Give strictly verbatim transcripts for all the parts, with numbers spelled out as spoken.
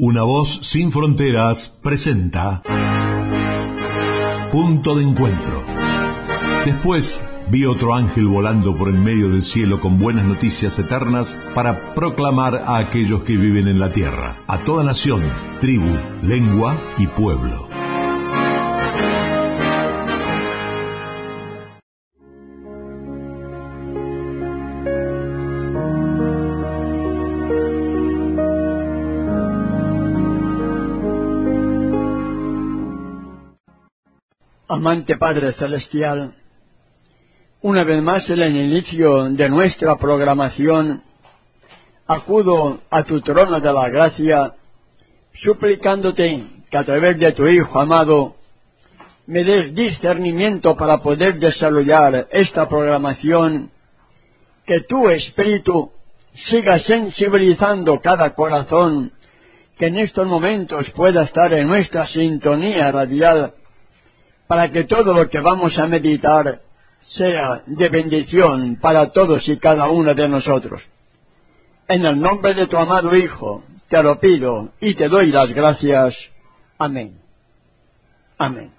Una voz sin fronteras presenta Punto de Encuentro. Después vi otro ángel volando por el medio del cielo con buenas noticias eternas para proclamar a aquellos que viven en la tierra, a toda nación, tribu, lengua y pueblo. Amante Padre Celestial, una vez más en el inicio de nuestra programación, acudo a tu trono de la gracia, suplicándote que a través de tu Hijo amado me des discernimiento para poder desarrollar esta programación, que tu Espíritu siga sensibilizando cada corazón que en estos momentos pueda estar en nuestra sintonía radial, para que todo lo que vamos a meditar sea de bendición para todos y cada uno de nosotros. En el nombre de tu amado Hijo, te lo pido y te doy las gracias. Amén. Amén.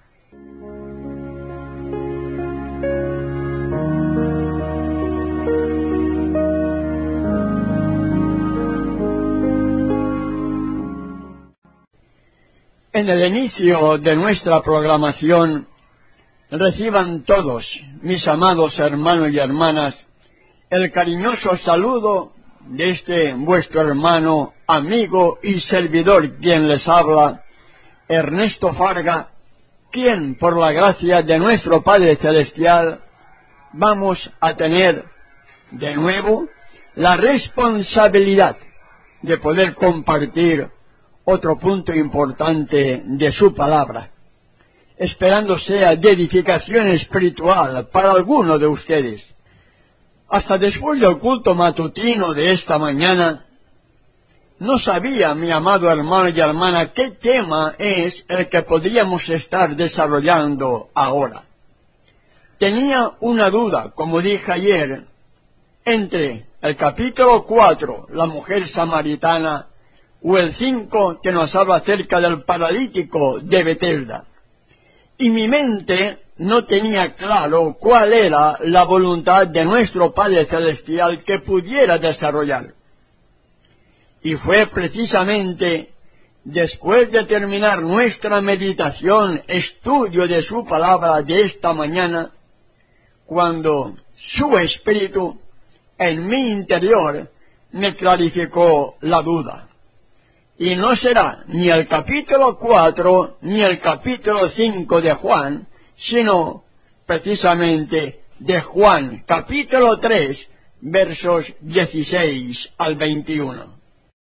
En el inicio de nuestra programación, reciban todos, mis amados hermanos y hermanas, el cariñoso saludo de este vuestro hermano, amigo y servidor quien les habla, Ernesto Farga, quien por la gracia de nuestro Padre Celestial vamos a tener de nuevo la responsabilidad de poder compartir otro punto importante de su palabra, esperando sea de edificación espiritual para alguno de ustedes. Hasta después del culto matutino de esta mañana, no sabía, mi amado hermano y hermana, qué tema es el que podríamos estar desarrollando ahora. Tenía una duda, como dije ayer, entre el capítulo cuatro, la mujer samaritana, o el cinco, que nos habla acerca del paralítico de Betesda. Y mi mente no tenía claro cuál era la voluntad de nuestro Padre Celestial que pudiera desarrollar. Y fue precisamente después de terminar nuestra meditación, estudio de su palabra de esta mañana, cuando su Espíritu en mi interior me clarificó la duda. Y no será ni el capítulo cuatro ni el capítulo cinco de Juan, sino precisamente de Juan, capítulo tres, versos dieciséis al veintiuno.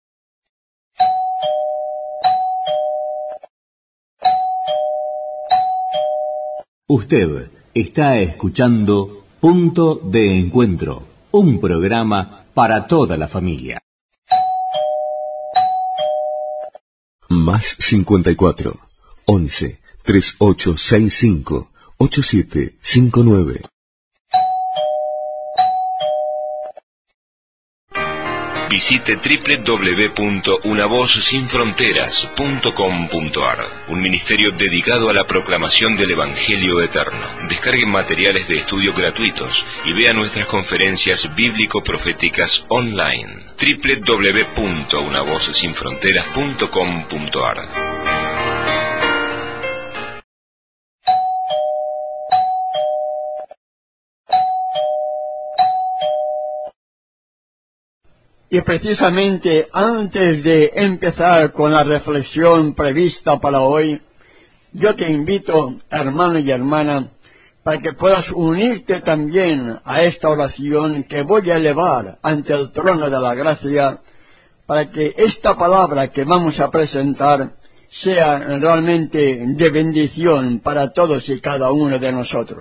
Usted está escuchando Punto de Encuentro, un programa para toda la familia. Más cincuenta y cuatro, once, treinta y ocho sesenta y cinco, ochenta y siete cincuenta y nueve. Visite doble u doble u doble u punto una voz sin fronteras punto com punto a r, un ministerio dedicado a la proclamación del Evangelio eterno. Descarguen materiales de estudio gratuitos y vean nuestras conferencias bíblico-proféticas online. doble u doble u doble u punto una voz sin fronteras punto com punto a r. Y precisamente antes de empezar con la reflexión prevista para hoy, yo te invito, hermano y hermana, para que puedas unirte también a esta oración que voy a elevar ante el trono de la gracia, para que esta palabra que vamos a presentar sea realmente de bendición para todos y cada uno de nosotros.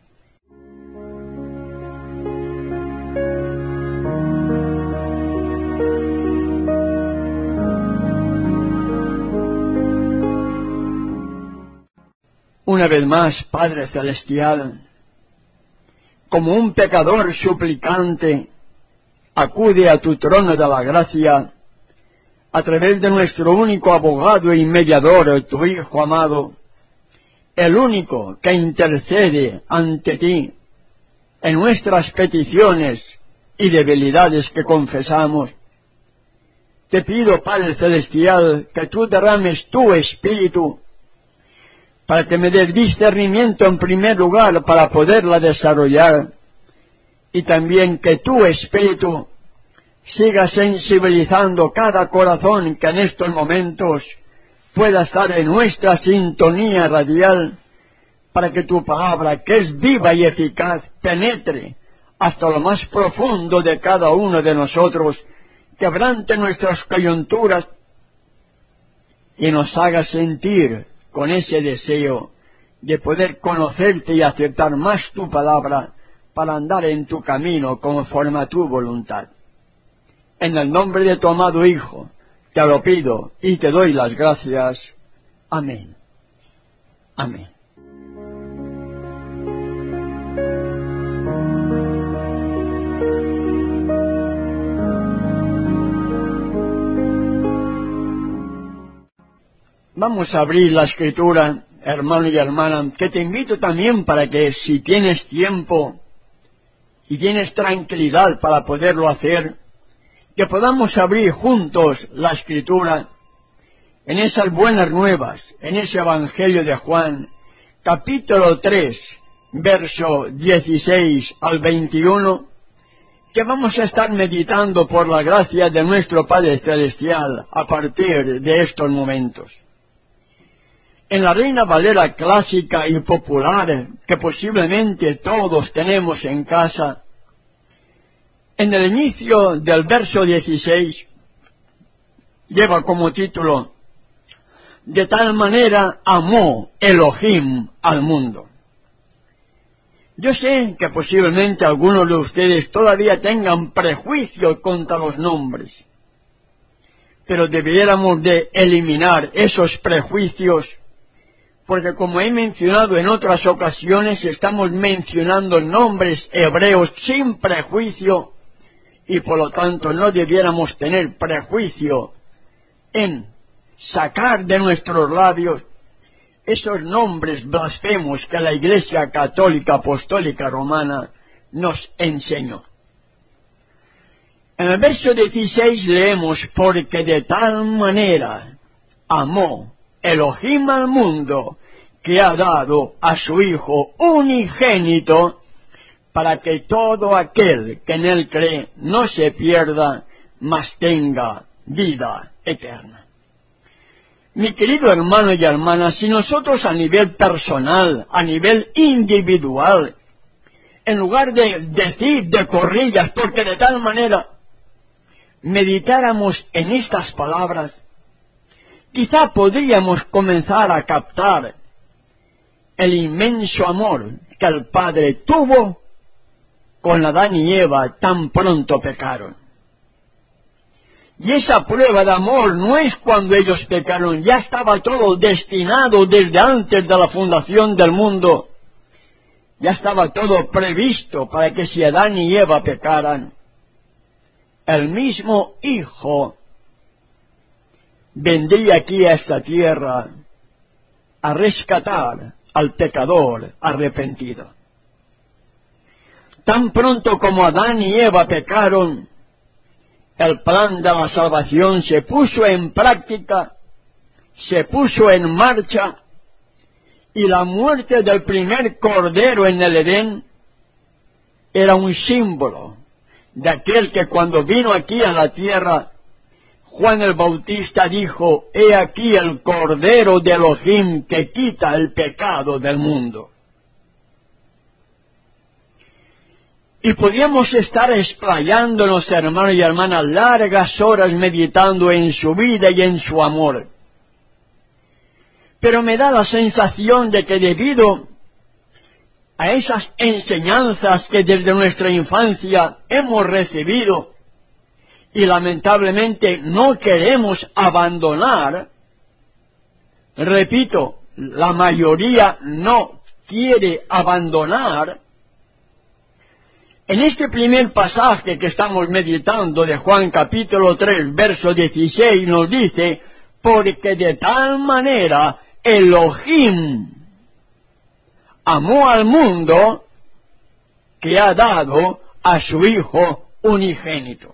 Una vez más, Padre Celestial, como un pecador suplicante, acude a tu trono de la gracia, a través de nuestro único abogado y mediador, tu Hijo amado, el único que intercede ante ti en nuestras peticiones y debilidades que confesamos. Te pido, Padre Celestial, que tú derrames tu Espíritu para que me des discernimiento en primer lugar para poderla desarrollar, y también que tu Espíritu siga sensibilizando cada corazón que en estos momentos pueda estar en nuestra sintonía radial, para que tu palabra, que es viva y eficaz, penetre hasta lo más profundo de cada uno de nosotros, quebrante nuestras coyunturas y nos haga sentir con ese deseo de poder conocerte y aceptar más tu palabra para andar en tu camino conforme a tu voluntad. En el nombre de tu amado Hijo, te lo pido y te doy las gracias. Amén. Amén. Vamos a abrir la Escritura, hermano y hermana, que te invito también para que si tienes tiempo y tienes tranquilidad para poderlo hacer, que podamos abrir juntos la Escritura en esas buenas nuevas, en ese Evangelio de Juan, capítulo tres, verso dieciséis al veintiuno, que vamos a estar meditando por la gracia de nuestro Padre Celestial a partir de estos momentos. En la Reina Valera clásica y popular, que posiblemente todos tenemos en casa, en el inicio del verso dieciséis, lleva como título, de tal manera amó Elohim al mundo. Yo sé que posiblemente algunos de ustedes todavía tengan prejuicio contra los nombres, pero debiéramos de eliminar esos prejuicios, porque como he mencionado en otras ocasiones, estamos mencionando nombres hebreos sin prejuicio, y por lo tanto no debiéramos tener prejuicio en sacar de nuestros labios esos nombres blasfemos que la Iglesia Católica Apostólica Romana nos enseñó. En el verso dieciséis leemos, porque de tal manera amó Elohim al mundo, que ha dado a su Hijo unigénito, para que todo aquel que en él cree no se pierda, mas tenga vida eterna. Mi querido hermano y hermana, si nosotros a nivel personal, a nivel individual, en lugar de decir de corrillas, porque de tal manera, meditáramos en estas palabras, quizá podríamos comenzar a captar el inmenso amor que el Padre tuvo con Adán y Eva tan pronto pecaron. Y esa prueba de amor no es cuando ellos pecaron, ya estaba todo destinado desde antes de la fundación del mundo. Ya estaba todo previsto para que si Adán y Eva pecaran, el mismo Hijo vendría aquí a esta tierra a rescatar al pecador arrepentido. Tan pronto como Adán y Eva pecaron, el plan de la salvación se puso en práctica, se puso en marcha, y la muerte del primer cordero en el Edén era un símbolo de aquel que cuando vino aquí a la tierra, Juan el Bautista dijo, he aquí el Cordero de Elohim que quita el pecado del mundo. Y podíamos estar explayándonos, hermanos y hermanas, largas horas meditando en su vida y en su amor. Pero me da la sensación de que debido a esas enseñanzas que desde nuestra infancia hemos recibido y lamentablemente no queremos abandonar, repito, la mayoría no quiere abandonar, En este primer pasaje que estamos meditando de Juan capítulo tres, verso dieciséis, nos dice, porque de tal manera Elohim amó al mundo que ha dado a su Hijo unigénito.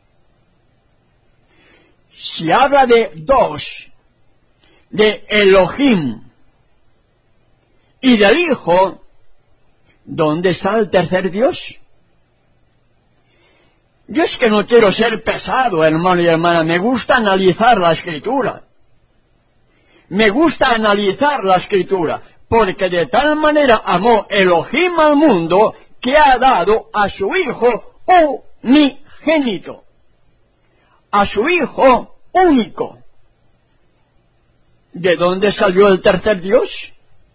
Si habla de dos, de Elohim y del Hijo, ¿dónde está el tercer Dios? Yo es que no quiero ser pesado, hermano y hermana, me gusta analizar la Escritura. Me gusta analizar la Escritura, porque de tal manera amó Elohim al mundo que ha dado a su Hijo unigénito, a su Hijo único. ¿De dónde salió el tercer Dios?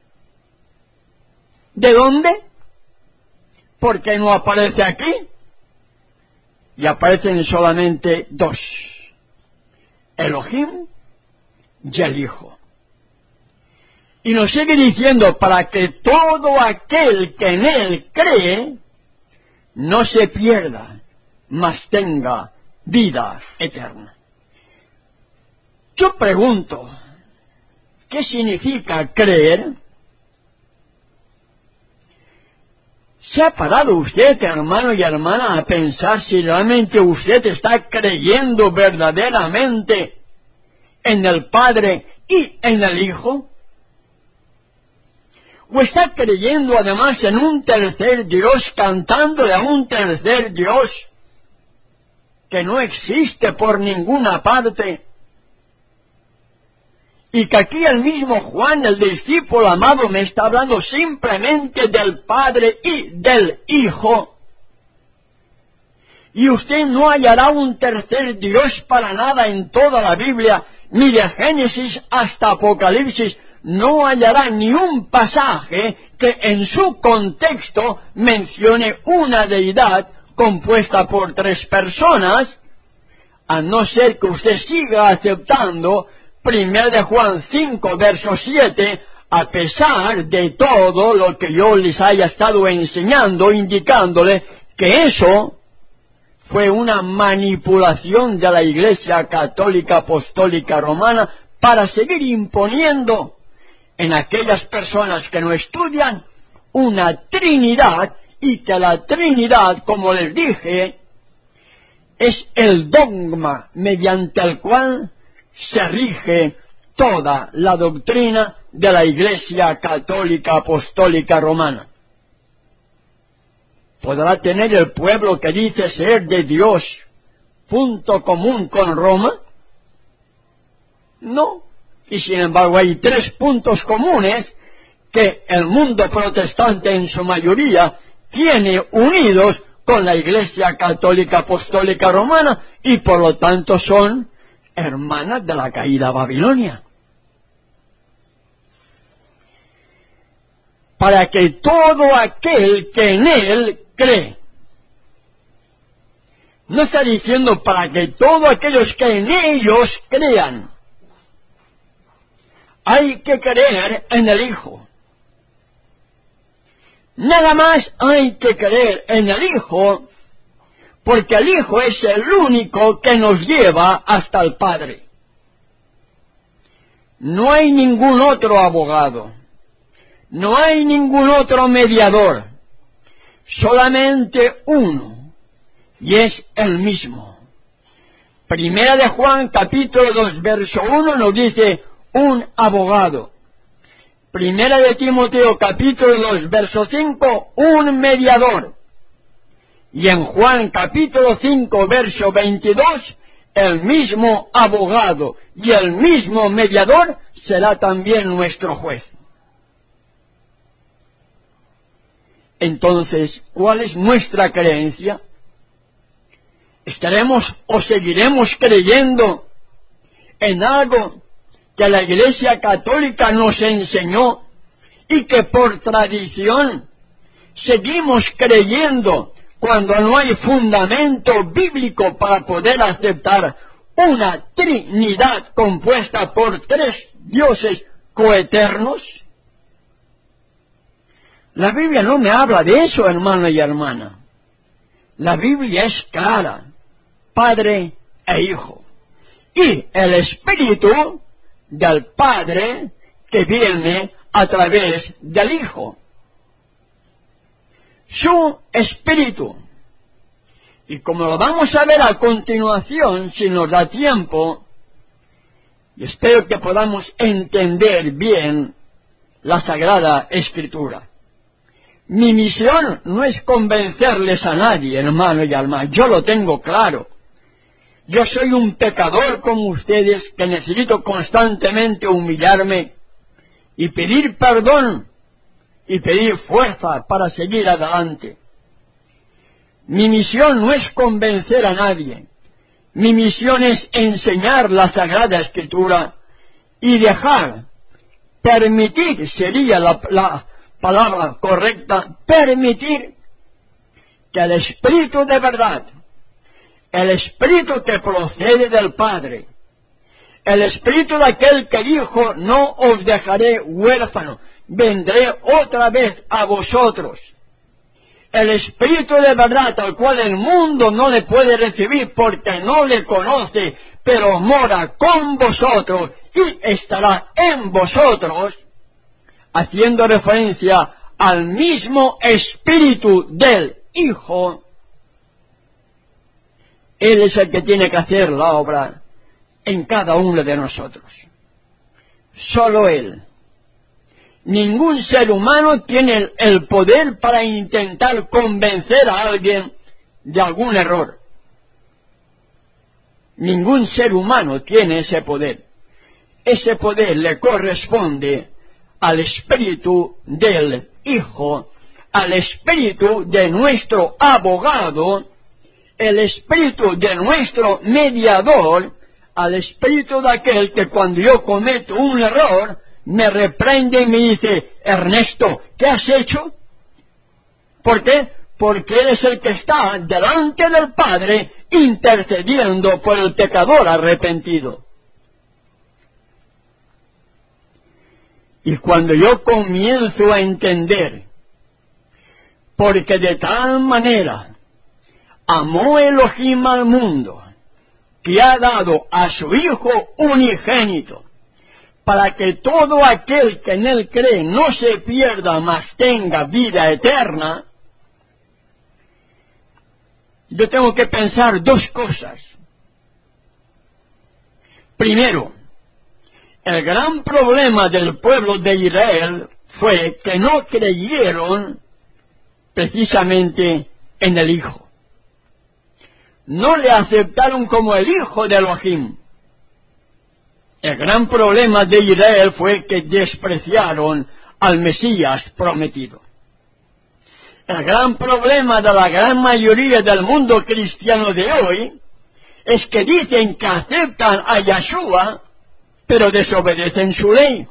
¿De dónde? ¿Por qué no aparece aquí? Y aparecen solamente dos, Elohim y el Hijo. Y nos sigue diciendo, para que todo aquel que en él cree no se pierda, mas tenga vida eterna. Yo pregunto, ¿qué significa creer? ¿Se ha parado usted, hermano y hermana, a pensar si realmente usted está creyendo verdaderamente en el Padre y en el Hijo? ¿O está creyendo además en un tercer Dios, cantándole a un tercer Dios que no existe por ninguna parte? Y que aquí el mismo Juan, el discípulo amado, me está hablando simplemente del Padre y del Hijo. Y usted no hallará un tercer Dios para nada en toda la Biblia, ni de Génesis hasta Apocalipsis. No hallará ni un pasaje que en su contexto mencione una deidad compuesta por tres personas, a no ser que usted siga aceptando Primera de Juan cinco, verso siete, a pesar de todo lo que yo les haya estado enseñando, indicándole que eso fue una manipulación de la Iglesia Católica Apostólica Romana para seguir imponiendo en aquellas personas que no estudian una Trinidad, y que la Trinidad, como les dije, es el dogma mediante el cual se rige toda la doctrina de la Iglesia Católica Apostólica Romana. ¿Podrá tener el pueblo que dice ser de Dios punto común con Roma? No. Y sin embargo hay tres puntos comunes que el mundo protestante en su mayoría tiene unidos con la Iglesia Católica Apostólica Romana, y por lo tanto son hermanas de la caída Babilonia. Para que todo aquel que en él cree. No está diciendo para que todos aquellos que en ellos crean. Hay que creer en el Hijo. Nada más hay que creer en el Hijo, porque el Hijo es el único que nos lleva hasta el Padre. No hay ningún otro abogado, no hay ningún otro mediador, solamente uno, y es el mismo. Primera de Juan, capítulo dos, verso uno, nos dice un abogado. Primera de Timoteo, capítulo dos, verso cinco, un mediador. Y en Juan capítulo cinco, verso veintidós, el mismo abogado y el mismo mediador será también nuestro juez. Entonces, ¿cuál es nuestra creencia? ¿Estaremos o seguiremos creyendo en algo que la Iglesia Católica nos enseñó y que por tradición seguimos creyendo cuando no hay fundamento bíblico para poder aceptar una Trinidad compuesta por tres dioses coeternos? La Biblia no me habla de eso, hermano y hermana. La Biblia es clara, Padre e Hijo. Y el Espíritu del Padre que viene a través del Hijo. Su Espíritu. Y como lo vamos a ver a continuación, si nos da tiempo, y espero que podamos entender bien la Sagrada Escritura. Mi misión no es convencerles a nadie, hermano y alma, yo lo tengo claro. Yo soy un pecador como ustedes que necesito constantemente humillarme y pedir perdón y pedir fuerza para seguir adelante. Mi misión no es convencer a nadie. Mi misión es enseñar la Sagrada Escritura y dejar, permitir, sería la, la palabra correcta, permitir que el Espíritu de verdad, el Espíritu que procede del Padre, el Espíritu de aquel que dijo, no os dejaré huérfano, vendré otra vez a vosotros. El Espíritu de verdad, al cual el mundo no le puede recibir porque no le conoce, pero mora con vosotros y estará en vosotros, haciendo referencia al mismo Espíritu del Hijo. Él es el que tiene que hacer la obra en cada uno de nosotros. Solo Él. Ningún ser humano tiene el poder para intentar convencer a alguien de algún error. Ningún ser humano tiene ese poder. Ese poder le corresponde al Espíritu del Hijo, al Espíritu de nuestro abogado, el Espíritu de nuestro mediador, al Espíritu de aquel que cuando yo cometo un error, me reprende y me dice, Ernesto, ¿qué has hecho? ¿Por qué? Porque Él es el que está delante del Padre intercediendo por el pecador arrepentido. Y cuando yo comienzo a entender, porque de tal manera amó Elohim al mundo, que ha dado a su Hijo unigénito, para que todo aquel que en Él cree no se pierda, mas tenga vida eterna, yo tengo que pensar dos cosas. Primero, el gran problema del pueblo de Israel fue que no creyeron precisamente en el Hijo. No le aceptaron como el Hijo de Elohim. El gran problema de Israel fue que despreciaron al Mesías prometido. El gran problema de la gran mayoría del mundo cristiano de hoy es que dicen que aceptan a Yeshua, pero desobedecen su ley.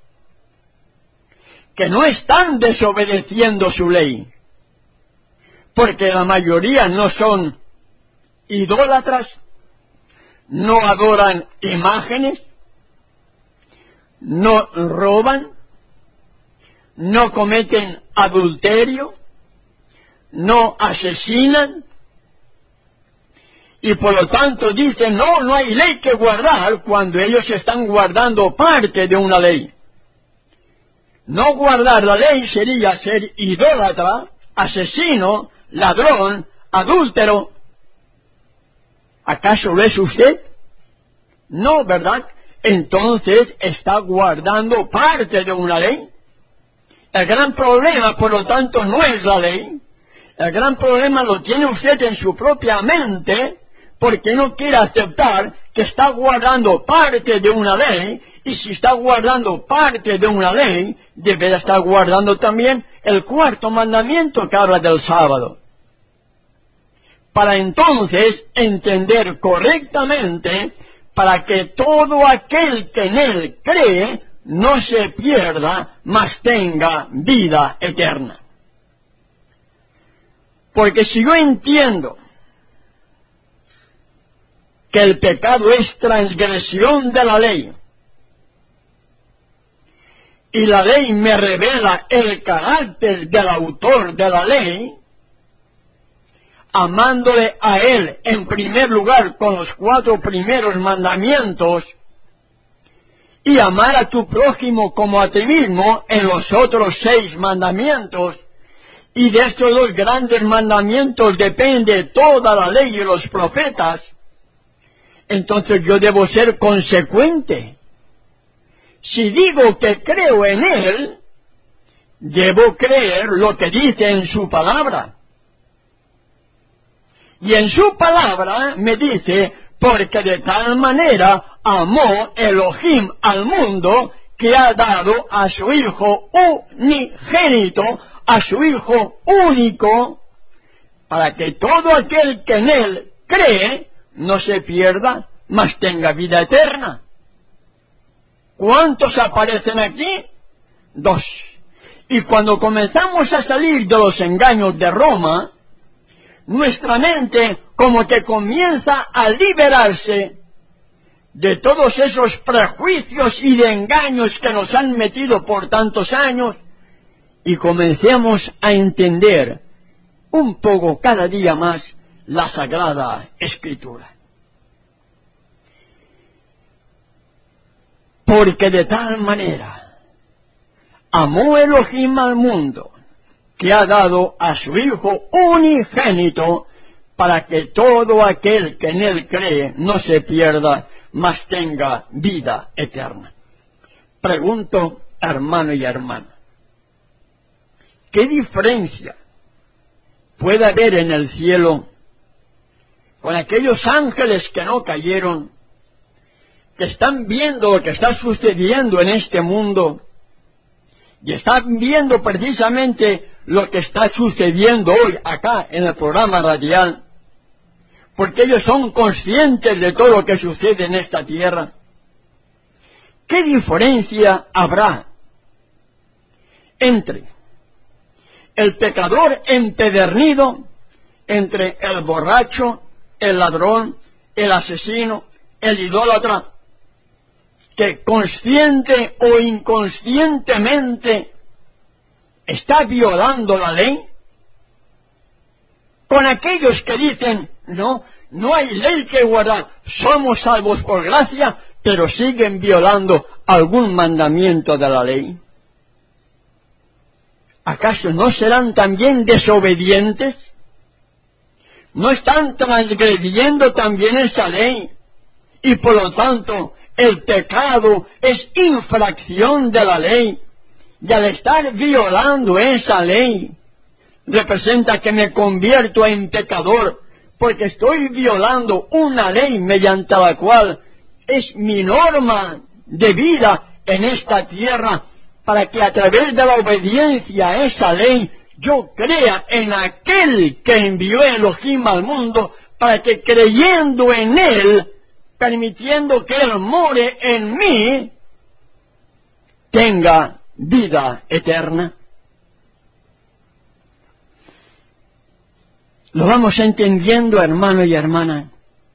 Que no están desobedeciendo su ley, porque la mayoría no son idólatras, no adoran imágenes, no roban, no cometen adulterio, no asesinan, y por lo tanto dicen, no, no hay ley que guardar, cuando ellos están guardando parte de una ley. No guardar la ley sería ser idólatra, asesino, ladrón, adúltero. ¿Acaso lo es usted? No, ¿verdad? Entonces está guardando parte de una ley. El gran problema, por lo tanto, no es la ley. El gran problema lo tiene usted en su propia mente, porque no quiere aceptar que está guardando parte de una ley, y si está guardando parte de una ley, debe estar guardando también el cuarto mandamiento que habla del sábado. Para entonces entender correctamente, para que todo aquel que en Él cree no se pierda, mas tenga vida eterna. Porque si yo entiendo que el pecado es transgresión de la ley, y la ley me revela el carácter del autor de la ley, amándole a Él en primer lugar con los cuatro primeros mandamientos, y amar a tu prójimo como a ti mismo en los otros seis mandamientos, y de estos dos grandes mandamientos depende toda la ley y los profetas, entonces yo debo ser consecuente. Si digo que creo en Él, debo creer lo que dice en su palabra. Y en su palabra me dice, porque de tal manera amó Elohim al mundo que ha dado a su Hijo unigénito, a su Hijo único, para que todo aquel que en Él cree no se pierda, mas tenga vida eterna. ¿Cuántos aparecen aquí? Dos. Y cuando comenzamos a salir de los engaños de Roma, nuestra mente como que comienza a liberarse de todos esos prejuicios y de engaños que nos han metido por tantos años, y comencemos a entender un poco cada día más la Sagrada Escritura. Porque de tal manera amó Elohim al mundo, que ha dado a su Hijo unigénito, para que todo aquel que en Él cree no se pierda, mas tenga vida eterna. Pregunto, hermano y hermana, ¿qué diferencia puede haber en el cielo con aquellos ángeles que no cayeron, que están viendo lo que está sucediendo en este mundo, y están viendo precisamente lo que está sucediendo hoy acá en el programa radial, porque ellos son conscientes de todo lo que sucede en esta tierra? ¿Qué diferencia habrá entre el pecador empedernido, entre el borracho, el ladrón, el asesino, el idólatra, que consciente o inconscientemente está violando la ley, con aquellos que dicen, no, no hay ley que guardar, somos salvos por gracia, pero siguen violando algún mandamiento de la ley? ¿Acaso no serán también desobedientes? ¿No están transgrediendo también esa ley? Y por lo tanto, el pecado es infracción de la ley, y al estar violando esa ley, representa que me convierto en pecador, porque estoy violando una ley mediante la cual es mi norma de vida en esta tierra, para que a través de la obediencia a esa ley yo crea en aquel que envió Elohim al mundo, para que creyendo en Él, permitiendo que Él more en mí, tenga vida eterna. Lo vamos entendiendo, hermano y hermana.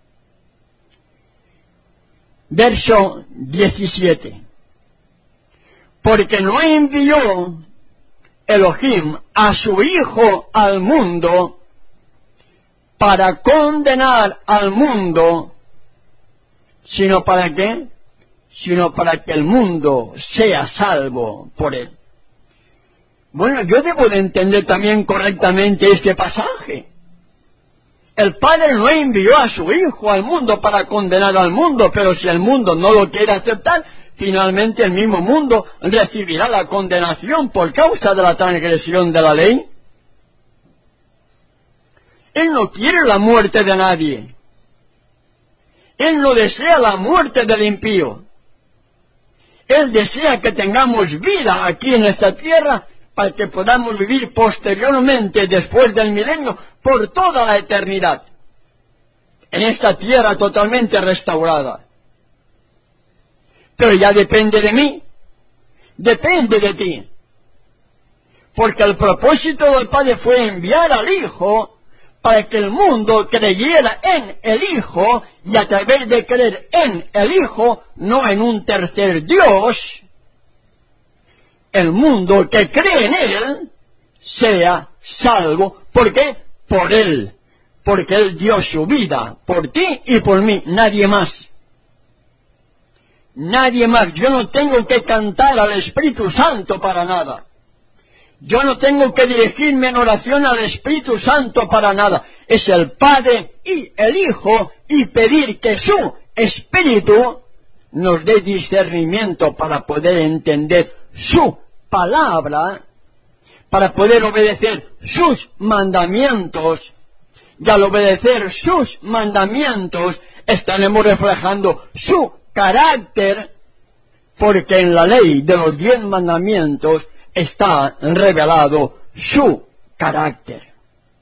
Verso diecisiete. Porque no envió Elohim a su Hijo al mundo para condenar al mundo, sino para qué, sino para que el mundo sea salvo por él. Bueno, yo debo de entender también correctamente este pasaje. El Padre no envió a su Hijo al mundo para condenar al mundo, pero si el mundo no lo quiere aceptar, finalmente el mismo mundo recibirá la condenación por causa de la transgresión de la ley. Él no quiere la muerte de nadie. Él no desea la muerte del impío. Él desea que tengamos vida aquí en esta tierra para que podamos vivir posteriormente, después del milenio, por toda la eternidad, en esta tierra totalmente restaurada. Pero ya depende de mí, depende de ti, porque el propósito del Padre fue enviar al Hijo para que el mundo creyera en el Hijo, y a través de creer en el Hijo, no en un tercer Dios, el mundo que cree en Él sea salvo. ¿Por qué? Por Él, porque Él dio su vida por ti y por mí, nadie más. Nadie más. Yo no tengo que cantar al Espíritu Santo para nada. Yo no tengo que dirigirme en oración al Espíritu Santo para nada. Es el Padre y el Hijo, y pedir que su Espíritu nos dé discernimiento para poder entender su palabra, para poder obedecer sus mandamientos. Y al obedecer sus mandamientos estaremos reflejando su carácter, porque en la ley de los diez mandamientos está revelado su carácter.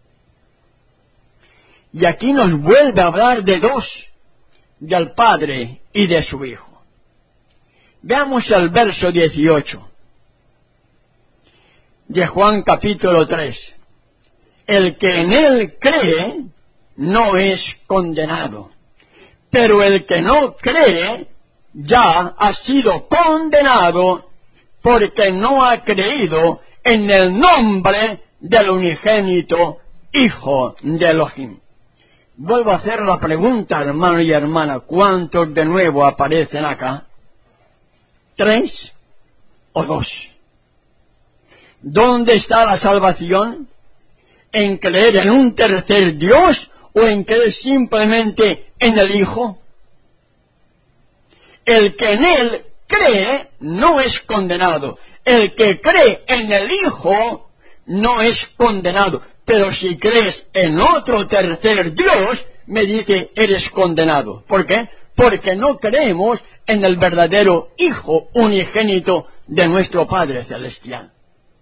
Y aquí nos vuelve a hablar de dos, del Padre y de su Hijo. Veamos el verso dieciocho de Juan capítulo tres. El que en Él cree no es condenado, pero el que no cree ya ha sido condenado porque no ha creído en el nombre del unigénito Hijo de Elohim. Vuelvo a hacer la pregunta, hermano y hermana, ¿cuántos de nuevo aparecen acá? ¿Tres o dos? ¿Dónde está la salvación? ¿En creer en un tercer Dios o en creer simplemente en el Hijo? El que en Él cree no es condenado. El que cree en el Hijo no es condenado. Pero si crees en otro tercer Dios, me dice, eres condenado. ¿Por qué? Porque no creemos en el verdadero Hijo unigénito de nuestro Padre Celestial.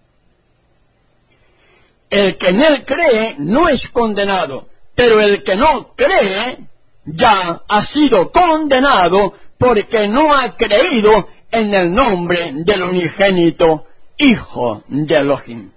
El que en Él cree no es condenado, pero el que no cree ya ha sido condenado porque no ha creído en el nombre del unigénito Hijo de Elohim.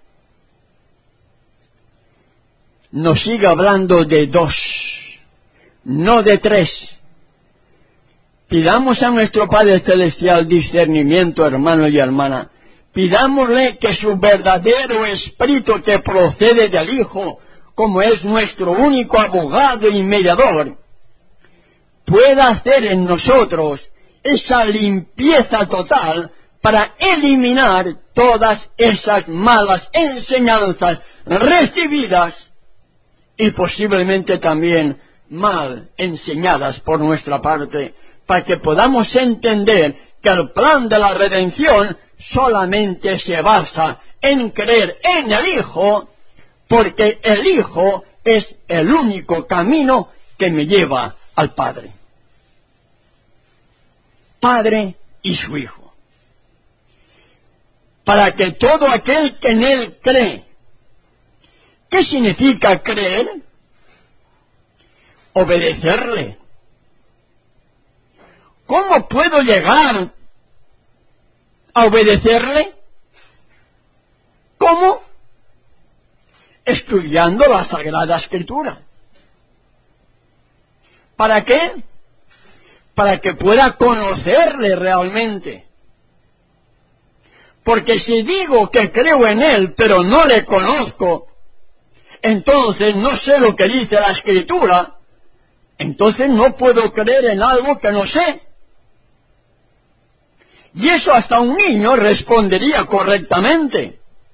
Nos sigue hablando de dos, no de tres. Pidamos a nuestro Padre Celestial discernimiento, hermano y hermana. Pidámosle que su verdadero Espíritu que procede del Hijo, como es nuestro único abogado y mediador, pueda hacer en nosotros esa limpieza total para eliminar todas esas malas enseñanzas recibidas y posiblemente también mal enseñadas por nuestra parte, para que podamos entender que el plan de la redención solamente se basa en creer en el Hijo, porque el Hijo es el único camino que me lleva al Padre. Padre y su Hijo. Para que todo aquel que en Él cree. ¿Qué significa creer? Obedecerle. ¿Cómo puedo llegar a obedecerle? ¿Cómo? Estudiando la Sagrada Escritura. ¿Para qué? Para que pueda conocerle realmente. Porque si digo que creo en Él, pero no le conozco, entonces no sé lo que dice la Escritura, entonces no puedo creer en algo que no sé. Y eso hasta un niño respondería correctamente.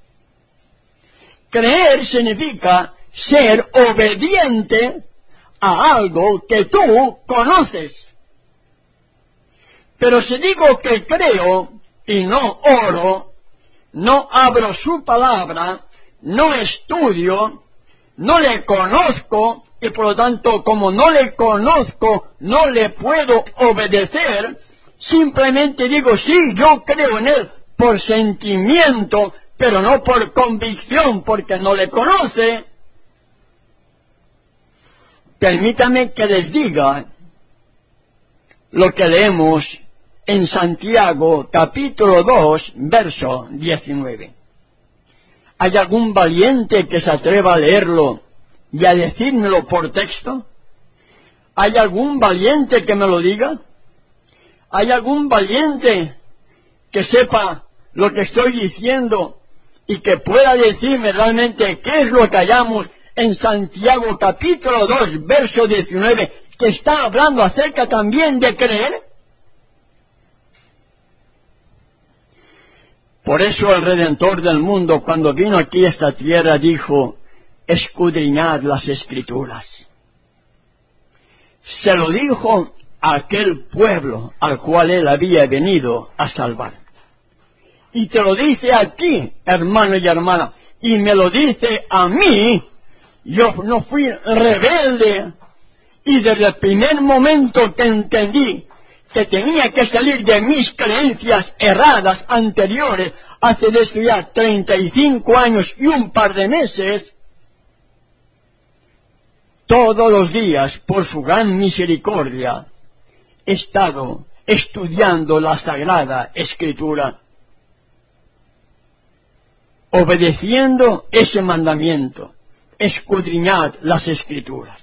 Creer significa ser obediente a algo que tú conoces. Pero si digo que creo y no oro, no abro su palabra, no estudio, no le conozco, y por lo tanto, como no le conozco, no le puedo obedecer, simplemente digo, sí, yo creo en Él por sentimiento, pero no por convicción, porque no le conoce. Permítame que les diga lo que leemos en Santiago, capítulo dos, verso diecinueve. ¿Hay algún valiente que se atreva a leerlo y a decírmelo por texto? ¿Hay algún valiente que me lo diga? ¿Hay algún valiente que sepa lo que estoy diciendo y que pueda decirme realmente qué es lo que hallamos en Santiago capítulo dos, verso diecinueve, que está hablando acerca también de creer? Por eso el Redentor del mundo, cuando vino aquí a esta tierra, dijo, escudriñad las Escrituras. Se lo dijo a aquel pueblo al cual él había venido a salvar. Y te lo dice a ti, hermano y hermana, y me lo dice a mí. Yo no fui rebelde, y desde el primer momento que entendí que tenía que salir de mis creencias erradas anteriores, hace de esto ya treinta y cinco años y un par de meses, todos los días, por su gran misericordia, he estado estudiando la Sagrada Escritura, obedeciendo ese mandamiento, escudriñad las Escrituras.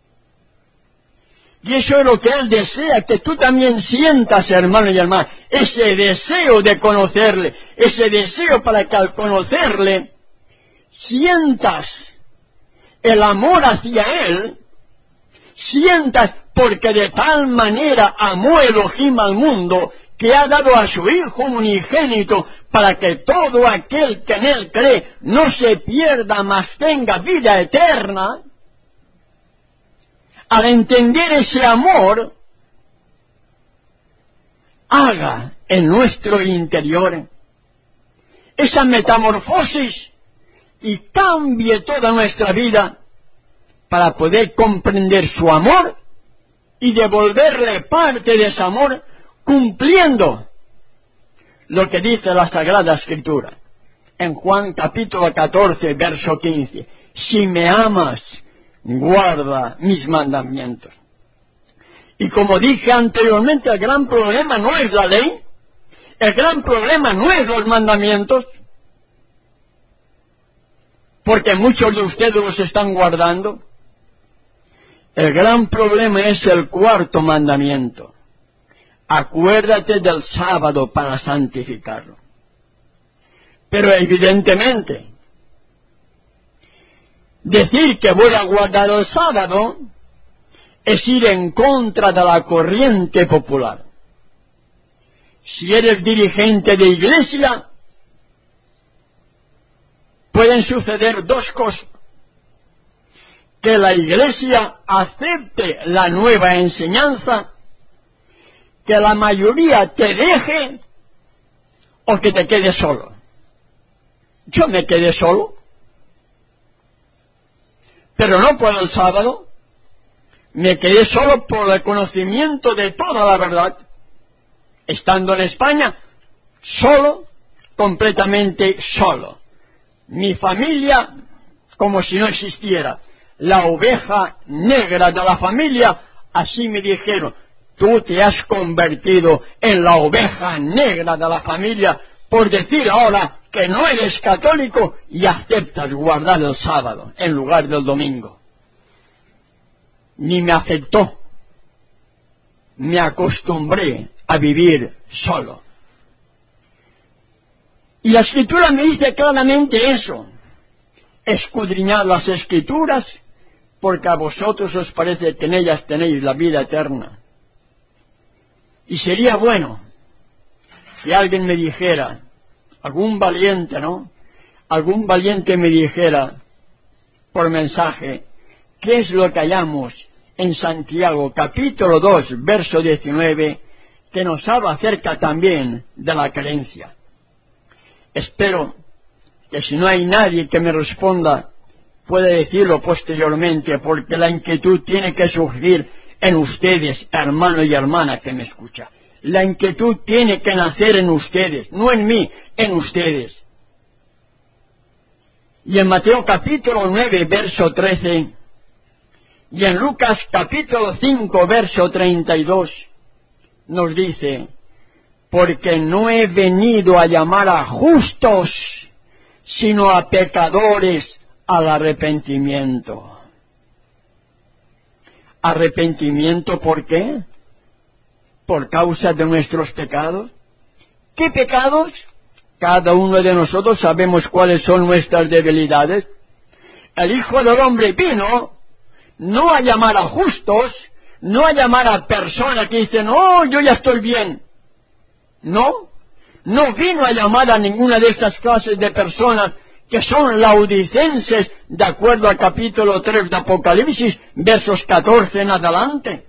Y eso es lo que Él desea, que tú también sientas, hermano y hermana, ese deseo de conocerle, ese deseo para que al conocerle, sientas el amor hacia Él, sientas porque de tal manera amó Elohim al mundo, que ha dado a su Hijo unigénito, para que todo aquel que en Él cree no se pierda, mas tenga vida eterna. Al entender ese amor, haga en nuestro interior esa metamorfosis y cambie toda nuestra vida para poder comprender su amor y devolverle parte de ese amor, cumpliendo lo que dice la Sagrada Escritura en Juan capítulo catorce, verso quince. Si me amas, guarda mis mandamientos. Y como dije anteriormente, el gran problema no es la ley, el gran problema no es los mandamientos, porque muchos de ustedes los están guardando. El gran problema es el cuarto mandamiento. Acuérdate del sábado para santificarlo. Pero evidentemente, decir que voy a guardar el sábado es ir en contra de la corriente popular. Si eres dirigente de iglesia, pueden suceder dos cosas. Que la iglesia acepte la nueva enseñanza, que la mayoría te deje, o que te quedes solo. Yo me quedé solo, pero no por el sábado, me quedé solo por el conocimiento de toda la verdad. Estando en España, solo, completamente solo. Mi familia, como si no existiera. La oveja negra de la familia, así me dijeron, tú te has convertido en la oveja negra de la familia por decir ahora que no eres católico y aceptas guardar el sábado en lugar del domingo. Ni me afectó, me acostumbré a vivir solo. Y la Escritura me dice claramente eso, escudriñad las Escrituras, porque a vosotros os parece que en ellas tenéis la vida eterna. Y sería bueno que alguien me dijera, algún valiente, ¿no? Algún valiente me dijera por mensaje, ¿qué es lo que hallamos en Santiago capítulo dos, verso diecinueve, que nos habla acerca también de la creencia? Espero que si no hay nadie que me responda, puede decirlo posteriormente, porque la inquietud tiene que surgir en ustedes, hermano y hermana que me escucha. La inquietud tiene que nacer en ustedes, no en mí, en ustedes. Y en Mateo capítulo nueve, verso trece, y en Lucas capítulo cinco, verso treinta y dos, nos dice, porque no he venido a llamar a justos, sino a pecadores al arrepentimiento. ¿Arrepentimiento por qué? ¿Por causa de nuestros pecados? ¿Qué pecados? Cada uno de nosotros sabemos cuáles son nuestras debilidades. el Hijo del Hombre vino no a llamar a justos, no a llamar a personas que dicen, oh, yo ya estoy bien. No, no vino a llamar a ninguna de estas clases de personas que son laudicenses, de acuerdo al capítulo tres de Apocalipsis, versos catorce en adelante.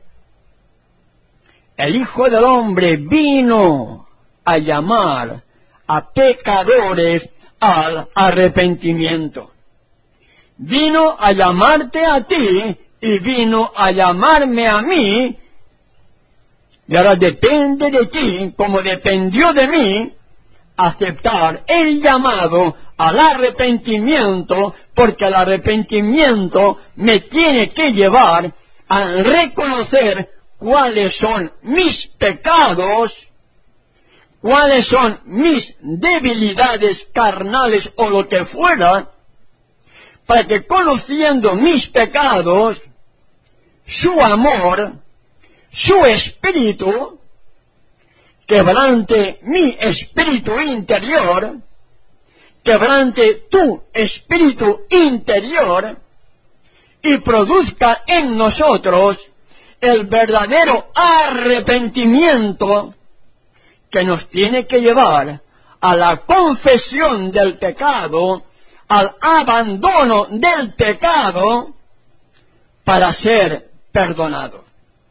El Hijo del Hombre vino a llamar a pecadores al arrepentimiento. Vino a llamarte a ti y vino a llamarme a mí. Y ahora depende de ti, como dependió de mí, aceptar el llamado al arrepentimiento, porque el arrepentimiento me tiene que llevar a reconocer cuáles son mis pecados, cuáles son mis debilidades carnales o lo que fuera, para que conociendo mis pecados, su amor, su espíritu, quebrante mi espíritu interior, quebrante tu espíritu interior y produzca en nosotros el verdadero arrepentimiento que nos tiene que llevar a la confesión del pecado, al abandono del pecado para ser perdonado.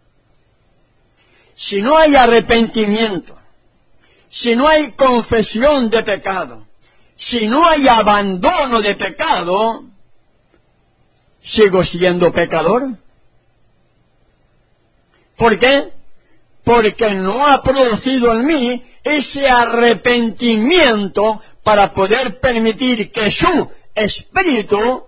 Si no hay arrepentimiento, si no hay confesión de pecado, si no hay abandono de pecado, ¿sigo siendo pecador? ¿Por qué? Porque no ha producido en mí ese arrepentimiento para poder permitir que su espíritu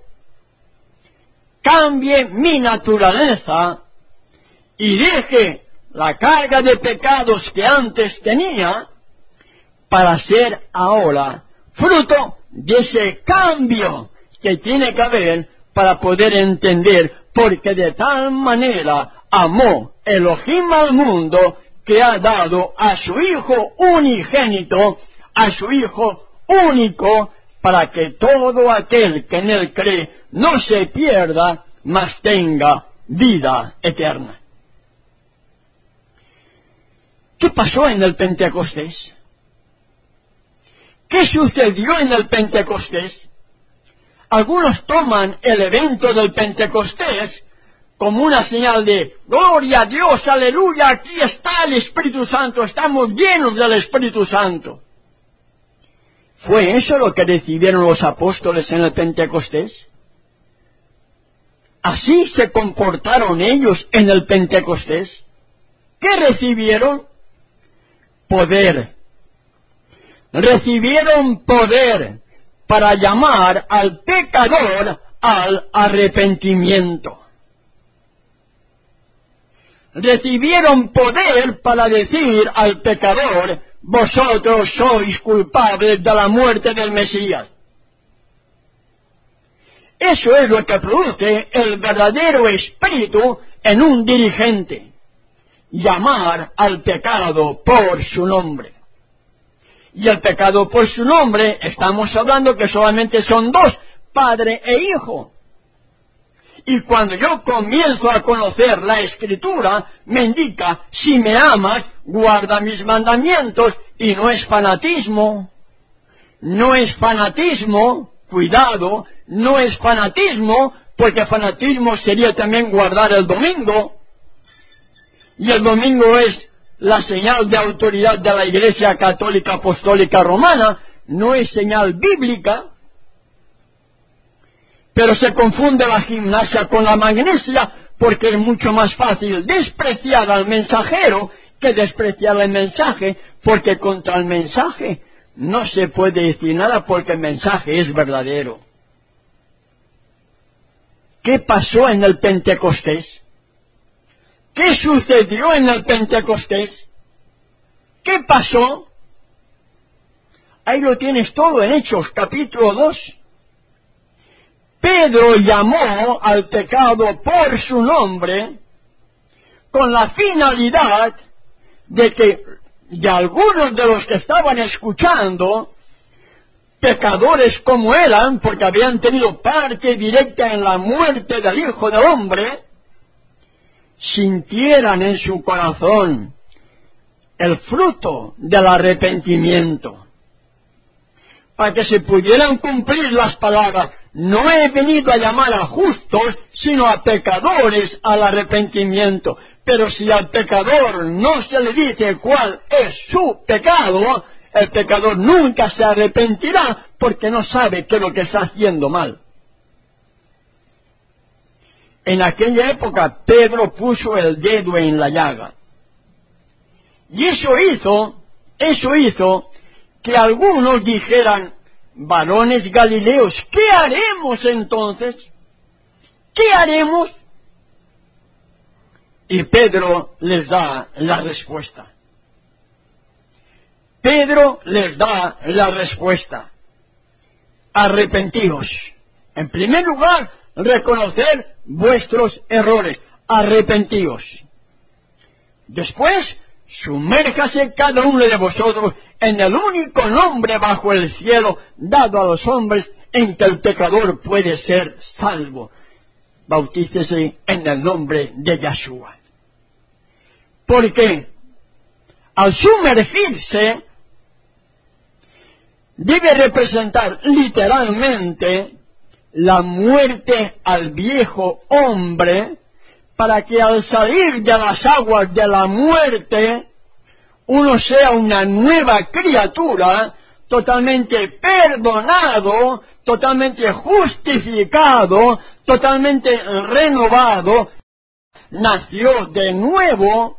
cambie mi naturaleza y deje la carga de pecados que antes tenía para ser ahora fruto de ese cambio que tiene que haber para poder entender, porque de tal manera amó Elohim al mundo que ha dado a su Hijo unigénito, a su Hijo único, para que todo aquel que en él cree no se pierda, mas tenga vida eterna. ¿Qué pasó en el Pentecostés? ¿Qué sucedió en el Pentecostés? Algunos toman el evento del Pentecostés como una señal de gloria a Dios, aleluya, aquí está el Espíritu Santo, estamos llenos del Espíritu Santo. ¿Fue eso lo que recibieron los apóstoles en el Pentecostés? ¿Así se comportaron ellos en el Pentecostés? ¿Qué recibieron? Poder. Recibieron poder para llamar al pecador al arrepentimiento. Recibieron poder para decir al pecador, vosotros sois culpables de la muerte del Mesías. Eso es lo que produce el verdadero espíritu en un dirigente. Llamar al pecado por su nombre. Y el pecado por su nombre, estamos hablando que solamente son dos, padre e hijo. Y cuando yo comienzo a conocer la Escritura, me indica, si me amas, guarda mis mandamientos, y no es fanatismo. No es fanatismo, cuidado, no es fanatismo, porque fanatismo sería también guardar el domingo. Y el domingo es la señal de autoridad de la Iglesia Católica Apostólica Romana, no es señal bíblica. Pero se confunde la gimnasia con la magnesia, porque es mucho más fácil despreciar al mensajero que despreciar el mensaje, porque contra el mensaje no se puede decir nada, porque el mensaje es verdadero. ¿Qué pasó en el Pentecostés? ¿Qué sucedió en el Pentecostés? ¿Qué pasó? Ahí lo tienes todo en Hechos, capítulo dos. Pedro llamó al pecado por su nombre con la finalidad de que de algunos de los que estaban escuchando pecadores como eran, porque habían tenido parte directa en la muerte del Hijo del Hombre, sintieran en su corazón el fruto del arrepentimiento, para que se pudieran cumplir las palabras: no he venido a llamar a justos, sino a pecadores al arrepentimiento. Pero si al pecador no se le dice cuál es su pecado, el pecador nunca se arrepentirá, porque no sabe qué es lo que está haciendo mal. En aquella época Pedro puso el dedo en la llaga. Y eso hizo, eso hizo que algunos dijeran: varones galileos, ¿qué haremos entonces? ¿Qué haremos? Y Pedro les da la respuesta. Pedro les da la respuesta. Arrepentíos. En primer lugar, reconocer vuestros errores. Arrepentíos. Después, sumérjase cada uno de vosotros en el único nombre bajo el cielo dado a los hombres en que el pecador puede ser salvo. Bautícese en el nombre de Yahshua. Porque al sumergirse debe representar literalmente la muerte al viejo hombre, para que al salir de las aguas de la muerte uno sea una nueva criatura, totalmente perdonado, totalmente justificado, totalmente renovado, nació de nuevo,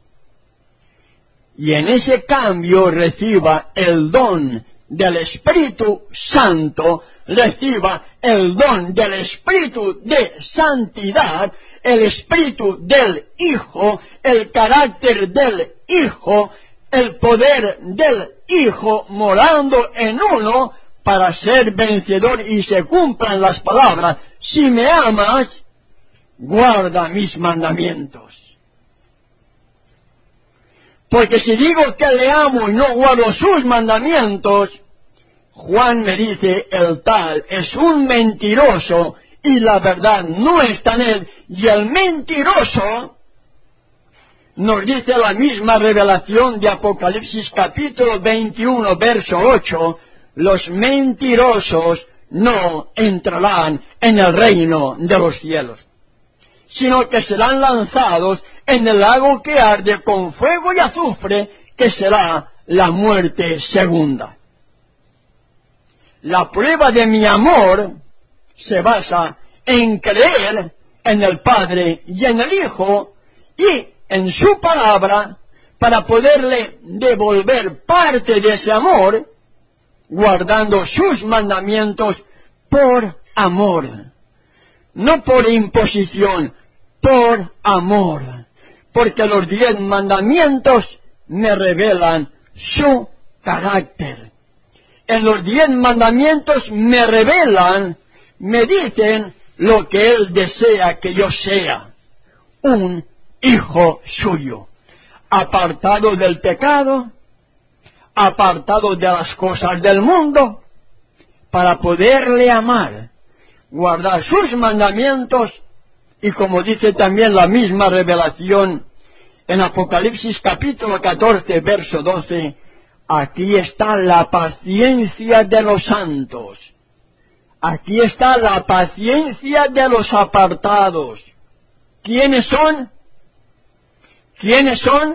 y en ese cambio reciba el don del Espíritu Santo, reciba el don del Espíritu de santidad, el Espíritu del Hijo, el carácter del Hijo, el poder del Hijo morando en uno para ser vencedor, y se cumplan las palabras: si me amas, guarda mis mandamientos. Porque si digo que le amo y no guardo sus mandamientos, Juan me dice: el tal es un mentiroso y la verdad no está en él. Y el mentiroso, nos dice la misma revelación de Apocalipsis capítulo veintiuno, verso ocho, los mentirosos no entrarán en el reino de los cielos, sino que serán lanzados en el lago que arde con fuego y azufre, que será la muerte segunda. La prueba de mi amor se basa en creer en el Padre y en el Hijo y en su palabra, para poderle devolver parte de ese amor, guardando sus mandamientos por amor, no por imposición, por amor. Porque los diez mandamientos me revelan su carácter. En los diez mandamientos me revelan, me dicen lo que Él desea que yo sea: un hijo suyo, apartado del pecado, apartado de las cosas del mundo, para poderle amar, guardar sus mandamientos. Y como dice también la misma revelación en Apocalipsis capítulo catorce, verso doce, aquí está la paciencia de los santos. Aquí está la paciencia de los apartados. ¿Quiénes son? ¿Quiénes son?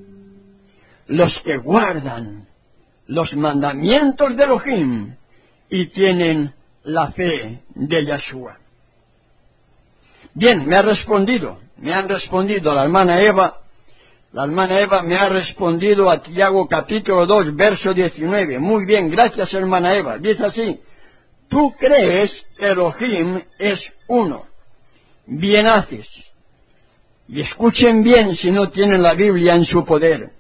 Los que guardan los mandamientos de Elohim y tienen la fe de Yahshua. Bien, me ha respondido, me han respondido la hermana Eva, la hermana Eva me ha respondido a Tiago capítulo dos, verso diecinueve. Muy bien, gracias hermana Eva. Dice así: tú crees que Elohim es uno. Bien haces. Y escuchen bien si no tienen la Biblia en su poder.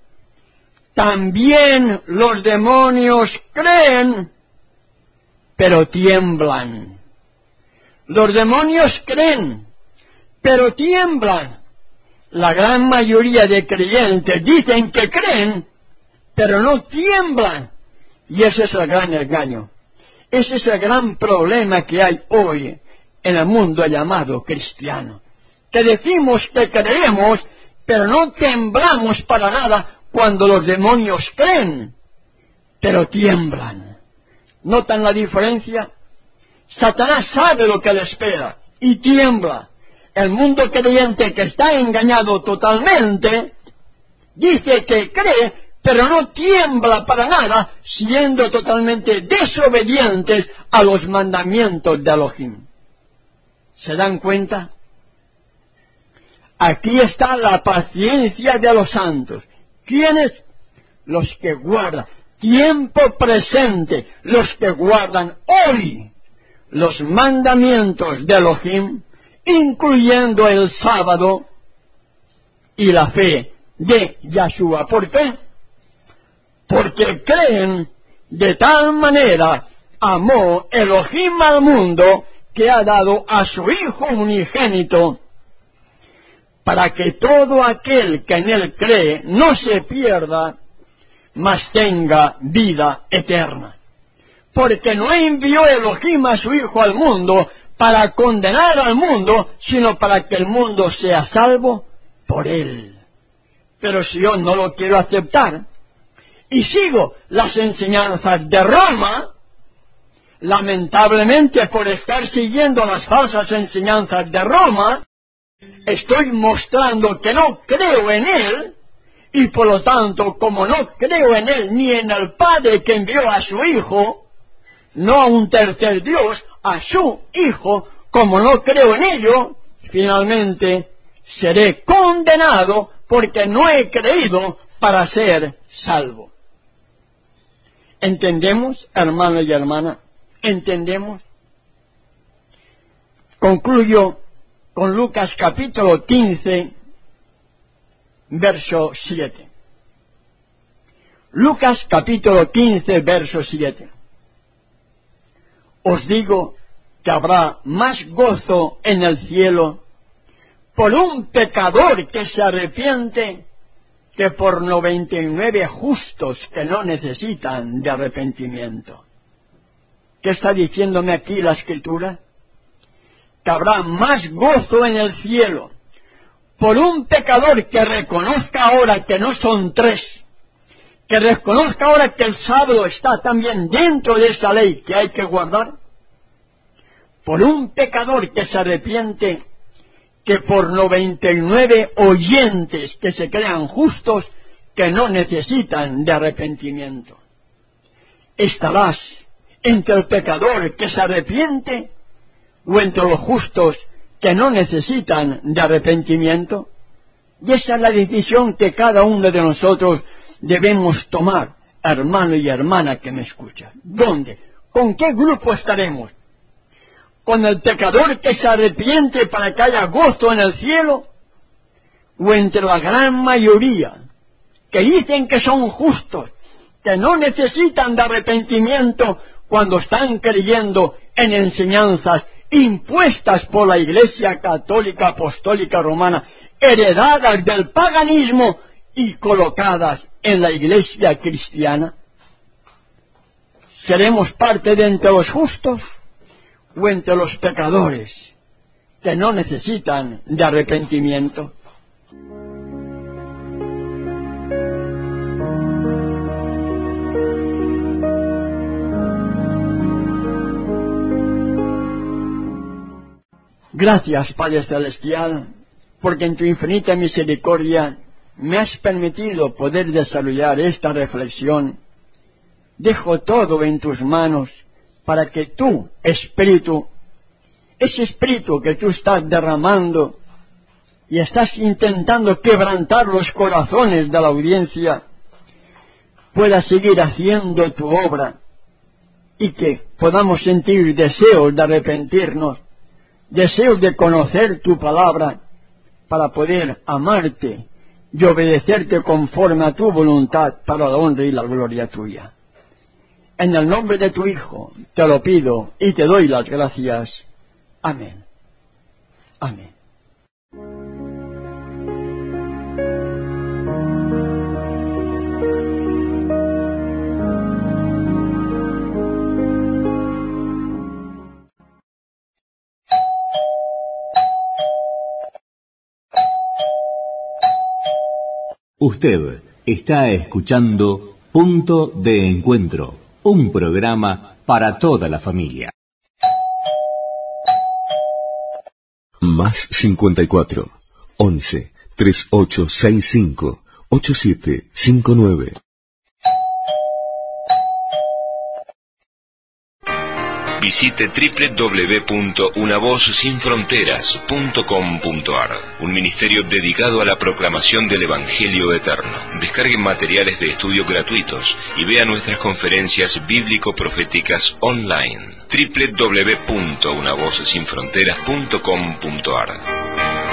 También los demonios creen, pero tiemblan. Los demonios creen, pero tiemblan. La gran mayoría de creyentes dicen que creen, pero no tiemblan. Y ese es el gran engaño. Ese es el gran problema que hay hoy en el mundo llamado cristiano. Que decimos que creemos, pero no temblamos para nada cuando los demonios creen, pero tiemblan. ¿Notan la diferencia? Satanás sabe lo que le espera y tiembla. El mundo creyente, que está engañado totalmente, dice que cree, pero no tiembla para nada, siendo totalmente desobedientes a los mandamientos de Elohim. ¿Se dan cuenta? Aquí está la paciencia de los santos. ¿Quiénes? Los que guardan. Tiempo presente. Los que guardan hoy los mandamientos de Elohim, incluyendo el sábado y la fe de Yahshua. ¿Por qué? Porque creen de tal manera amó Elohim al mundo que ha dado a su Hijo unigénito para que todo aquel que en él cree no se pierda, mas tenga vida eterna. Porque no envió Elohim a su Hijo al mundo para condenar al mundo, sino para que el mundo sea salvo por él. Pero si yo no lo quiero aceptar y sigo las enseñanzas de Roma, lamentablemente por estar siguiendo las falsas enseñanzas de Roma, estoy mostrando que no creo en él, y por lo tanto, como no creo en él ni en el Padre que envió a su Hijo, no a un tercer Dios, a su Hijo, como no creo en ello, finalmente seré condenado porque no he creído para ser salvo. ¿Entendemos, hermano y hermana? ¿Entendemos? Concluyo con Lucas capítulo quince, verso siete. Lucas capítulo quince, verso siete. Os digo que habrá más gozo en el cielo por un pecador que se arrepiente que por noventa y nueve justos que no necesitan de arrepentimiento. ¿Qué está diciéndome aquí la Escritura? Que habrá más gozo en el cielo por un pecador que reconozca ahora que no son tres, que reconozca ahora que el sábado está también dentro de esa ley que hay que guardar, por un pecador que se arrepiente, que por noventa y nueve oyentes que se crean justos, que no necesitan de arrepentimiento. ¿Estarás entre el pecador que se arrepiente o entre los justos que no necesitan de arrepentimiento? Y esa es la decisión que cada uno de nosotros debemos tomar, hermano y hermana que me escucha. ¿Dónde? ¿Con qué grupo estaremos? ¿Con el pecador que se arrepiente para que haya gozo en el cielo? ¿O entre la gran mayoría que dicen que son justos, que no necesitan de arrepentimiento cuando están creyendo en enseñanzas impuestas por la Iglesia Católica Apostólica Romana, heredadas del paganismo y colocadas en la Iglesia cristiana? ¿Seremos parte de entre los justos o entre los pecadores que no necesitan de arrepentimiento? Gracias, Padre Celestial, porque en tu infinita misericordia me has permitido poder desarrollar esta reflexión. Dejo todo en tus manos para que tú, Espíritu, ese Espíritu que tú estás derramando y estás intentando quebrantar los corazones de la audiencia, pueda seguir haciendo tu obra y que podamos sentir deseos de arrepentirnos, deseos de conocer tu palabra para poder amarte y obedecerte conforme a tu voluntad para la honra y la gloria tuya. En el nombre de tu Hijo te lo pido y te doy las gracias. Amén. Amén. Usted está escuchando Punto de Encuentro, un programa para toda la familia. Más cincuenta y cuatro, once, treinta y ocho sesenta y cinco, ochenta y siete cincuenta y nueve. Visite doble u doble u doble u punto una voz sin fronteras punto com punto a r, un ministerio dedicado a la proclamación del Evangelio eterno. Descarguen materiales de estudio gratuitos y vean nuestras conferencias bíblico-proféticas online. doble u doble u doble u punto una voz sin fronteras punto com punto a r.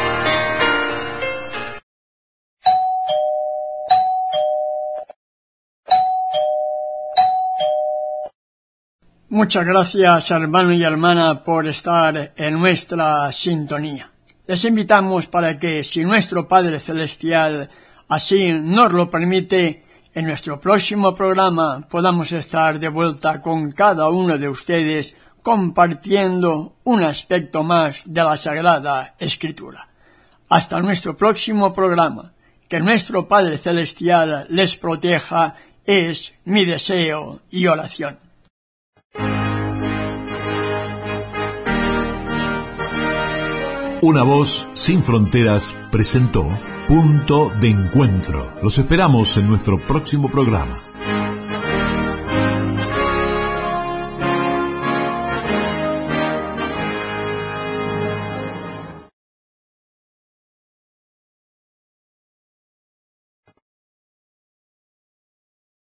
Muchas gracias, hermano y hermana, por estar en nuestra sintonía. Les invitamos para que, si nuestro Padre Celestial así nos lo permite, en nuestro próximo programa podamos estar de vuelta con cada uno de ustedes compartiendo un aspecto más de la Sagrada Escritura. Hasta nuestro próximo programa. Que nuestro Padre Celestial les proteja es mi deseo y oración. Una voz sin fronteras presentó Punto de Encuentro. Los esperamos en nuestro próximo programa.